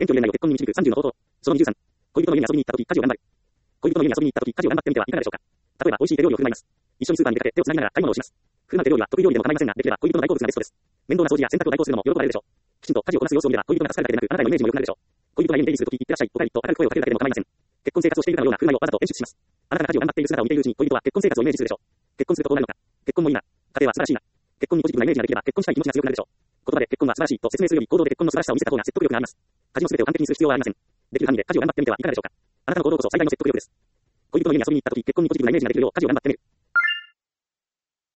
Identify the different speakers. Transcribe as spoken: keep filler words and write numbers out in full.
Speaker 1: 遠距離恋愛を結婚に導くさんじゅうの方法。そのにじゅうさん。恋人の家に遊びに行った時、家事を頑張る。恋人の家に遊びに行った時、家事を頑張ってみてはいかがでしょうか。例えば、美味しい手料理を振る舞います。一緒にスーパーに出かけ、手をつなぎながら買い物をします。振る舞う手料理は得意料理でも構いませんが、できれば恋人の大好物がベストです。面倒な掃除や洗濯を代行するのも喜ばれるでしょう。きちんと家事をこなす様子を見れば、恋人が助かるだけでなく、あなたへのイメージも良くなるでしょう。恋人が家に出入りするとき、いってらっしゃい、お帰りと明るく声をかけるだけでも構いません。結婚生活をしているかのような振る舞いをわざと演出します。あなたが家事を頑張っている姿を見ているうちに、恋人は結婚生活をイメージするでしょう。結婚するとどうなるのか。結婚もいいな。家庭は素晴らしいな。結婚にポジティブなイメージができれば、結婚したい気持ちが強くなるでしょう。言葉で結婚は素晴らしいと説明するより、行動で結婚の素晴らしさを見せた方が説得力があります。家事の全てを完璧にする必要はありません。できる範囲で家事を頑張ってみてはいかがでしょうか。あなたの行動こそ最大の説得力です。恋人の家に遊びに行ったとき、結婚にポジティブなイメージができるよう家事を頑張ってみる。